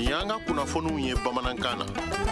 Ni an ka kunnafoniw ye bamanankan na.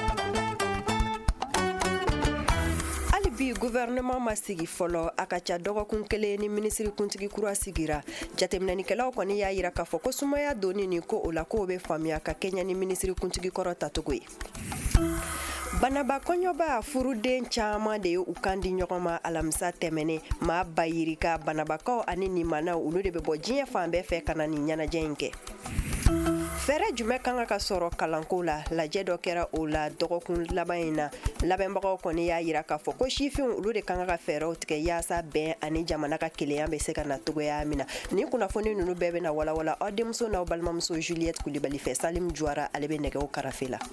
Bi gouvernement ma sigi fɔlɔ a ka ca dɔgɔkun kelen ni ministre kuntigi kura sigira jateminɛnikɛlaw kɔni y'a yira k'a fɔ ko sumaya doni ni ko o la ko bɛ faamuya ka kɛɲɛ ni ministre kuntigi kɔrɔ tacogo ye. Banaba kɔɲɔba furuden caman de ye u kan di ɲɔgɔn ma alamisa tɛmɛnen maa bayirika banabakaw ani nimanaw olu de bɛ bɔ diɲɛ fan bɛɛ fɛ ka na nin ɲɛnajɛ in kɛ. Fɛrɛ jumɛn kan ka sɔrɔ kalanko la lajɛ dɔ kɛra o la dɔgɔkun laban in na labɛnbagaw kɔni y'a yira k'a fɔ ko sifinw olu de kan ka fɛɛrɛw tigɛ yaasa bɛn ani jamana ka kelenya bɛ se ka na togoya min na ni kunnafoni ninnu bɛɛ bɛ na walawala aw denmuso n'aw balimamuso Juliette Kulibali fɛ Salim Juara ale bɛ nɛgɛw karafe la.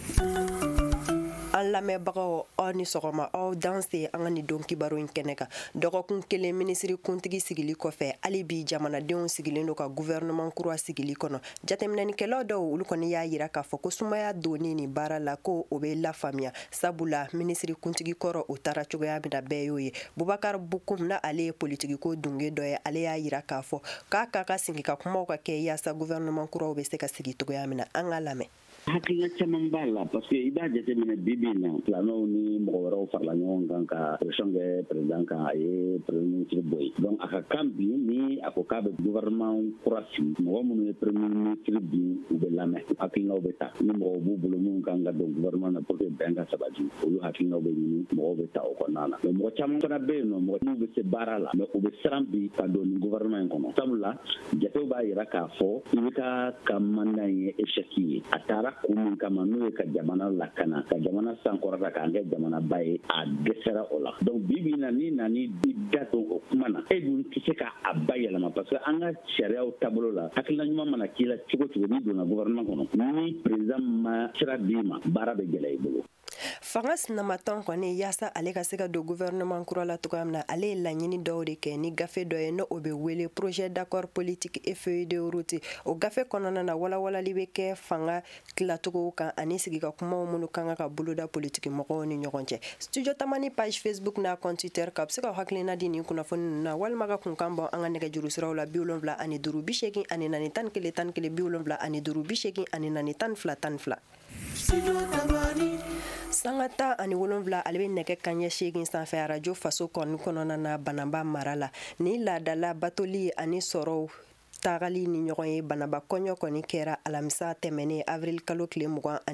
An lamɛnbagaw aw ni sɔgɔma aw danse an ka nin don kibaru in kɛnɛ kan dɔgɔkun kelen minisiri kuntigi sigili kɔfɛ hali bi jamanadenw sigilen don ka gouvernement kura sigili kɔnɔ jateminɛnikɛlaw dɔw olu kɔni y'a yira k'a fɔ ko sumaya donni ni baara la ko o bɛ lafaamuya sabula minisiri kuntigi kɔrɔ o taara cogoya min na bɛɛ y'o ye Bubakar Bukum na ale ye politikiko dunge dɔ ye ale y'a yira k'a fɔ k'a ka sigi ka kumaw ka kɛ yaasa gouvernement kuraw bɛ se ka sigi cogoya min na an ka lamɛn. Hakilina caman b'a la parce que i b'a jateminɛ bibi in na planow ni mɔgɔ wɛrɛw farala ɲɔgɔn kan ka pression kɛ président kan a ye premier ministre bɔ yen donc a ka kan bi ni a ko k'a bɛ gouvernement kura sigi mɔgɔ minnu ye premier ministre bi u bɛ lamɛn hakilinaw bɛ ta ni mɔgɔw b'u bolo minnu kan ka don gouvernement na pour que bɛn ka sabati olu hakilinaw bɛ ɲini mɔgɔw bɛ ta o kɔnɔna na mais mɔgɔ caman fana bɛ yen nɔ mɔgɔ minnu bɛ se baara la mais u bɛ siran bi ka don nin gouvernement in kɔnɔ sabula jatew b'a yira k'a fɔ i bɛ ka mandat ye échec ye a taara kun min kama n'o ye ka jamana lakana ka jamana sankɔrɔta k'an kɛ jamanaba ye a dɛsɛra o la donc bibi na ni nani da don o kuma na e dun tɛ se k'a bayɛlɛma parce que an ka sariyaw taabolo la hakilina ɲuman mana k'i la cogo cogo n'i donna gouvernement kɔnɔ ni président ma sira d'i ma baara bɛ gɛlɛya i bolo. Fanga sinamatan kɔni yaasa ale ka se ka don gouvernement kura la togoya min na ale ye laɲini dɔw de kɛ ni gafe dɔ ye no o bɛ wele projet d'accord politique et feuille de route o gafe kɔnɔna na walawalali bɛ kɛ fanga tilacogo kan ani sigi ka kumaw minnu kan ka boloda politique mɔgɔw ni ɲɔgɔn cɛ studio tamani page Facebook n'a compte Twitter ka bɛ se ka hakilina di nin kunnafoni ninnu na walima ka kunkan bɔ an ka nɛgɛjuru siraw la 75 54 41 11 11 75 54 41 11 12. Sanga 17 ale bɛ nɛgɛ kanɲɛ 8 sanfɛ arajo faso kɔnɔna na Banaba mara la ni laadala batoli ani sɔrɔw tagali ni ɲɔgɔn ye Banaba kɔɲɔ kɔni kɛra alamisa tɛmɛnen avril kalo tile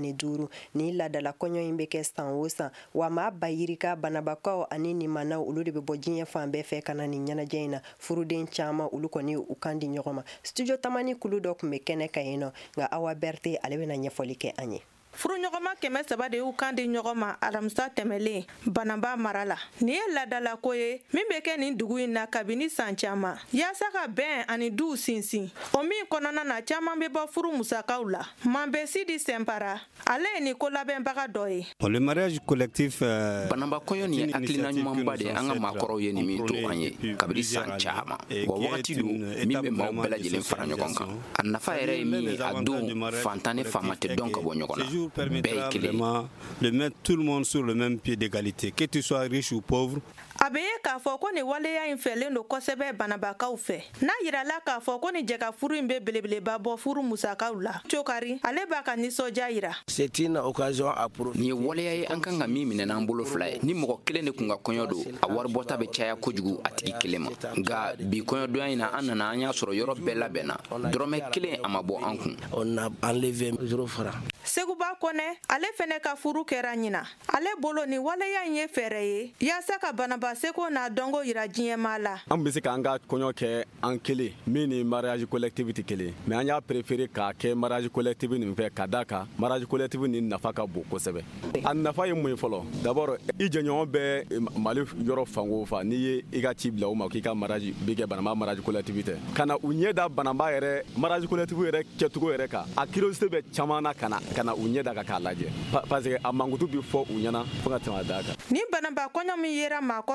25 ni laadala kɔɲɔ in bɛ kɛ san o san wa maa bayirika Banabakaw ani nimanaw olu de bɛ bɔ diɲɛ fan bɛɛ fɛ ka na nin ɲɛnajɛ in na furuden caman olu kɔni u kan di ɲɔgɔn ma studio tamani kulu dɔ tun bɛ kɛnɛ kan yen nɔ nka Awa Berté ale bɛna ɲɛfɔli kɛ an ye. Furuɲɔgɔnma 300 de y'u kan di ɲɔgɔn ma alamisa tɛmɛlen Banaba mara la. Nin ye laadala ko ye min bɛ kɛ nin dugu in na kabini san caman. Yaasa ka bɛn ani duw sinsin. O min kɔnɔna na caman bɛ bɔ furu musakaw la. Manbɛ Sidi Sɛnpara ale ye nin ko labɛnbaga dɔ ye. Le mariage collectif Banaba kɔɲɔ nin ye hakilina ɲumanba de an ka maakɔrɔw ye nin min to an ye kabini san caman. Wa wagati don min bɛ maaw bɛɛ lajɛlen fara ɲɔgɔn kan. A nafa yɛrɛ ye min ye a don fantan ni faama tɛ dɔn ka bɔ ɲɔgɔn na. Permettra vraiment de mettre tout le monde sur le même pied d'égalité, que tu sois riche ou pauvre. A bɛ ye k'a fɔ ko nin waleya in fɛlen don kosɛbɛ Banabakaw fɛ. N'a yirala k'a fɔ ko nin jɛka furu in bɛ belebeleba bɔ furu musakaw la. Cokari ale b'a ka nisɔndiya yira. C'est une occasion à profiter. Nin ye waleya ye an kan ka min minɛ n'an bolo fila ye. Ni mɔgɔ kelen de kun ka kɔɲɔ don a wari bɔta bɛ caya kojugu a tigi kelen ma. Nka bi kɔɲɔdonya in na an nana an y'a sɔrɔ yɔrɔ bɛɛ labɛnna. Dɔrɔmɛ kelen a ma bɔ an kun. On a enlevé 0 francs. Seguba Kɔnɛ ale fɛnɛ ka furu kɛra ɲina. Ale bolo ni waleya in ye fɛɛrɛ ye yaasa ka Banaba seko n'a dɔnko yira diɲɛmaa la. An bɛ se k'an ka kɔɲɔ kɛ an kelen min ni mariage collectif tɛ kelen mais an y'a préféré k'a kɛ mariage collectif nin fɛ ka d'a kan mariage collectif nin nafa ka bon kosɛbɛ. A nafa ye mun ye fɔlɔ d'abord i jɛɲɔgɔn bɛ Mali yɔrɔ fan o fan n'i ye i ka ci bila o ma k'i ka mariage bɛ kɛ Banaba mariage collectif tɛ ka na u ɲɛ da Banaba yɛrɛ mariage collectif yɛrɛ kɛcogo yɛrɛ kan a curiosité bɛ caman na ka na u ɲɛ da ka k'a lajɛ parce que a mankutu bɛ fɔ u ɲɛna fo ka tɛmɛ a da kan. Ni Banaba kɔɲɔ min yera maakɔrɔ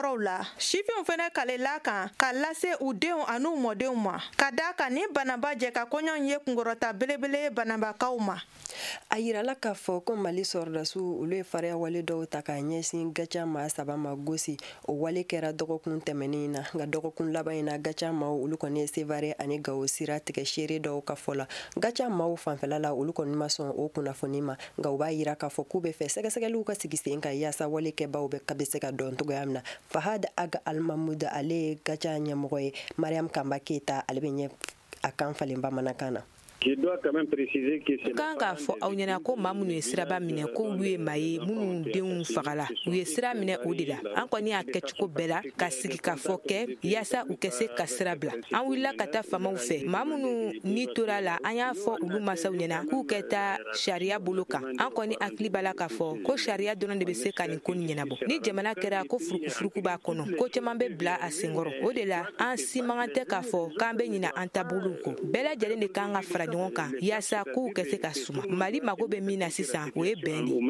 kɔrɔw la sifinw fɛnɛ kalela kan ka lase u denw an'u mɔdenw ma ka da kan ni banaba jɛ ka kɔɲɔ ye kunkɔrɔta belebele banabakaw ma. A yirala k'a fɔ ko Mali sɔrɔdasiw olu ye fariya wale dɔw ta k'a ɲɛsin gaca maa 3 ma gosi. O wale kɛra dɔgɔkun tɛmɛnin na nka dɔgɔkun laban in na gaca maaw olu kɔni ye Sevare ani Gawo sira tigɛ seere dɔw ka fɔ la. gaca maaw fanfɛla la olu kɔni ma sɔn o kunnafoni ma nka u b'a yira k'a fɔ k'u bɛ fɛ sɛgɛsɛgɛliw ka sigi sen kan yaasa walekɛbaw bɛ se ka dɔn cogoya min na. Fahad Aga Almamuda ale ye gaca ɲɛmɔgɔ ye. Mariam Kamba Keita ale bɛ ɲɛ a kan falen bamanankan na. kan k'a fɔ aw ɲɛna ko maa minnu ye siraba minɛ ko olu ye maa ye minnu denw fagala u ye sira minɛ o de la. an kɔni y'a kɛcogo bɛɛ la ka sigi ka fɔ kɛ yaasa u ka se ka sira bila. an wulila ka taa famaw fɛ maa minnu ni tora la an y'a fɔ olu masaw ɲɛna k'u ka taa sariya bolo kan. an kɔni hakili b'a la k'a fɔ ko sariya dɔrɔn de bɛ se ka nin ko nin ɲɛnabɔ. ni jamana kɛra ko furukufuruku b'a kɔnɔ ko caman bɛ bila a senkɔrɔ. o de la an si mankan tɛ k'a fɔ k'an bɛ ɲina an taabolow kɔ. bɛɛ lajɛlen de kan ka fara ɲɔgɔn kan yaasa k'u ka se ka suma. Mali mago bɛ min na sisan o ye bɛn de.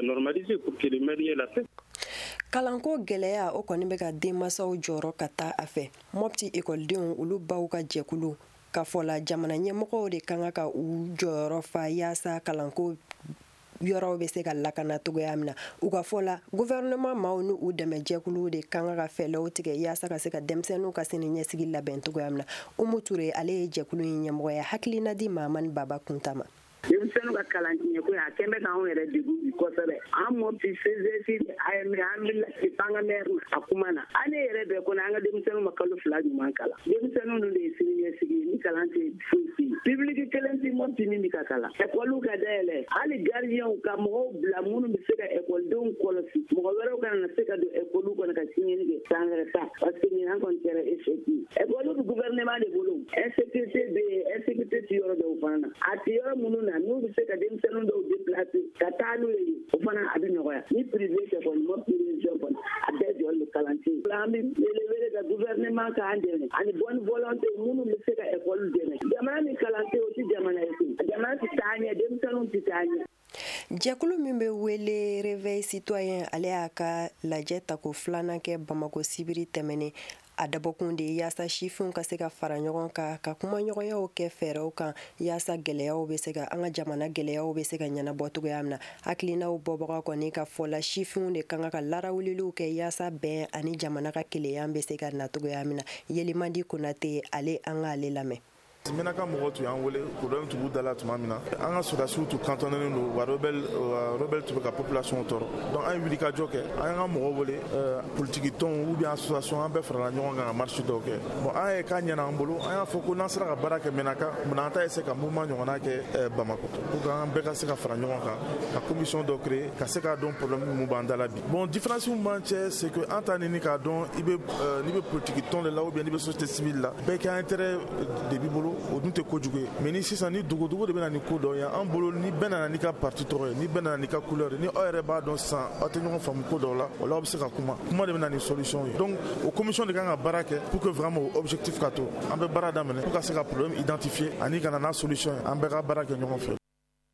Kalanko gɛlɛya o kɔni bɛ ka denmansaw jɔrɔ ka taa a fɛ. Mopti ekɔlidenw olu baw ka jɛkulu ka fɔ la jamana ɲɛmɔgɔw de kan ka u jɔyɔrɔ fa yaasa kalanko yɔrɔw bɛ se ka lakana togoya min na. U ka fɔ la gouvernement maaw ni u dɛmɛ jɛkulu de kan ka fɛlɛw tigɛ yaasa ka se ka denmisɛnninw ka sini ɲɛsigi labɛn togoya min na. Umu Ture ale ye jɛkulu in ɲɛmɔgɔ ye. Hakilina di Mahamani Baba Kuntama. denmisɛnninw ka kalantiɲɛ ko a kɛn bɛ k'anw yɛrɛ degun bi kosɛbɛ. an Mopti CGC an bɛ panga maire a kuma na. an ne yɛrɛ bɛɛ kɔnɔ an ka denmisɛnninw ma kalo 2 ɲuman kalan. denmisɛnninw de ye sini ɲɛsigi ni kalan tɛ foyi. public kelen tɛ Mopti min bɛ ka kalan. ekɔliw ka dayɛlɛ hali gardien ka mɔgɔw bila minnu bɛ se ka ekɔlidenw kɔlɔsi. mɔgɔ wɛrɛw kana se ka don ekɔliw kɔnɔ ka tiɲɛni kɛ san wɛrɛ ta parce que nin an kɔni kɛra échec ye. ekɔliw bɛ gouvernement de bolo. insécurité bɛ yen insécurité tɛ yɔrɔ dɔw fana na. a tɛ yɔrɔ minnu na n'u bɛ se ka denmisɛnninw dɔw déplacer ka taa n'u ye o fana a bɛ nɔgɔya. ni privé tɛ kɔni Mopti région kɔni a bɛɛ jɔlen don kalanci. an bɛ wele ka gouvernement k'an dɛmɛ ani bonne volonté minnu bɛ se ka ekɔli dɛmɛ. jamana ni kalan tɛ o tɛ jamana ye koyi. jamana tɛ taa ɲɛ denmisɛnninw tɛ taa ɲɛ. Jɛkulu min bɛ wele Réveil Citoyen ale y'a ka lajɛ tako 2nan kɛ Bamako sibiri tɛmɛnen. A dabɔkun de ye yaasa sifinw ka se ka fara ɲɔgɔn kan ka kuma ɲɔgɔnyaw kɛ fɛɛrɛw kan yaasa gɛlɛyaw bɛ se ka an ka jamana gɛlɛyaw bɛ se ka ɲɛnabɔ cogoya min na. hakilinaw bɔbaga kɔni ka fɔla sifinw de kan ka larawuliw kɛ yaasa bɛn ani jamana ka kelenya bɛ se ka na cogoya min na. Yelimadi Konate ale an ka ale lamɛn. Menaka mɔgɔ tun y'an wele problème tun b'u da la tuma min na an ka sɔrɔdasiw tun cantonné don wa rebelle tun bɛ ka population tɔɔrɔ donc an ye wuli ka jɔ kɛ an y'an ka mɔgɔw wele politique tɔnw ou bien association an bɛɛ farala ɲɔgɔn kan ka marche dɔw kɛ bon an ye k'a ɲɛna an bolo an y'a fɔ ko n'an sera ka baara kɛ Menaka an ta essayer ka mouvement ɲɔgɔnna kɛ Bamako pour que an bɛɛ ka se ka fara ɲɔgɔn kan ka commission dɔ créer ka se k'a dɔn problème mun b'an da la bi bon différence min b'an cɛ c'est que an t'a ɲini k'a dɔn n'i bɛ politique tɔn de la ou bien n'i bɛ société civile la bɛɛ kɛ intérêt de b'i bolo o dun tɛ kojugu ye mais ni sisan ni dogodogo de bɛ na ni ko dɔ ye an bolo ni bɛɛ nana n'i ka parti tɔgɔ ye ni bɛɛ nana n'i ka couleur ye ni aw yɛrɛ b'a dɔn sisan aw tɛ ɲɔgɔn faamu ko dɔw la o la aw bɛ se ka kuma de bɛ na ni solution ye donc o commission de kan ka baara kɛ pour que vraiment o objectif ka to an bɛ baara daminɛ pour ka se ka problème identifier ani ka na n'a solution ye an bɛɛ ka baara kɛ ɲɔgɔn fɛ.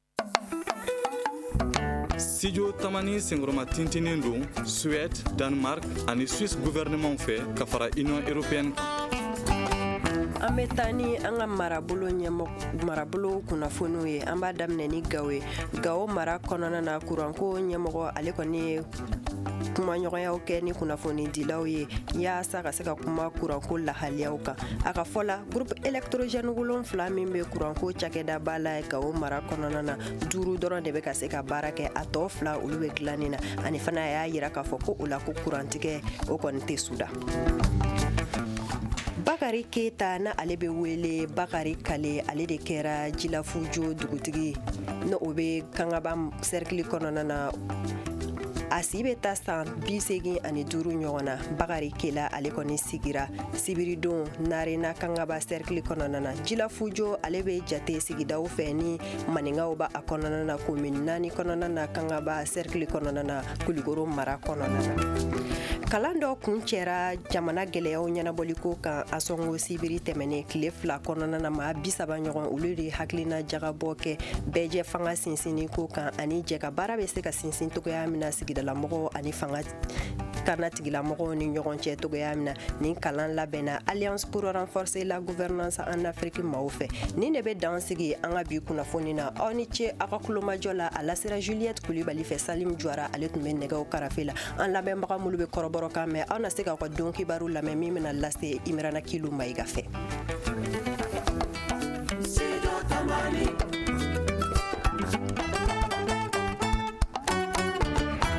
Studio Tamani senkɔrɔma tintinin don Suède, Danemark ani Suisse gouvernement fɛ ka fara Union européenne kan. An bɛ taa ni an ka marabolo kunnafoniw ye. An b'a daminɛ ni Gawo ye. Gawo mara kɔnɔna na kuranko ɲɛmɔgɔ ale kɔni ye kuma ɲɔgɔnyaw kɛ ni kunnafoni dilaw ye yaasa ka se ka kuma kuranko lahaliyaw kan. A ka fɔ la groupe électrogène 7 min bɛ kuranko cakɛda b'a la Gawo mara kɔnɔna na 5 dɔrɔn de bɛ ka se ka baara kɛ a tɔ 2 olu bɛ dilanni na ani fana y'a yira k'a fɔ ko o la ko kurantigɛ o kɔni tɛ suda. Bakari Keita na ale bɛ wele Bakari Kale ale de kɛra Jilafujo dugutigi na o bɛ Kangaba cercle kɔnɔna na a si bɛ taa san 85 ɲɔgɔn na. Bakari Kela ale kɔni sigira sibiridon Narena Kangaba cercle kɔnɔna na. Jilafujo ale bɛ jate sigidaw fɛ ni maningaw ba a kɔnɔna na commune 4 kɔnɔna na Kangaba cercle kɔnɔna na Kulikoro mara kɔnɔna na. Kalan dɔ kun cɛra jamana gɛlɛyaw ɲɛnabɔliko kan a sɔngo sibiri tɛmɛnen tile 2 kɔnɔna na maa 30 ɲɔgɔn olu de hakilina jagabɔ kɛ bɛɛ jɛ fanga sinsinni ko kan ani jɛ ka baara bɛ se ka sinsin togoya min na sigida sɛbɛnnikɛlamɔgɔw ani fanga karna tigilamɔgɔw ni ɲɔgɔn cɛ togoya min na nin kalan labɛnna Alliance pour renforcer la gouvernance en Afrique maaw fɛ nin de bɛ dan sigi an ka bi kunnafoni na aw ni ce aw ka kulomajɔ la a lasera Juliette Kulibali fɛ Salim Jwara ale tun bɛ nɛgɛw karafe la an lamɛnbaga minnu bɛ kɔrɔbɔrɔ kan mɛn aw na se k'aw ka don kibaru lamɛn min bɛna lase Imrana Kilu Mayiga fɛ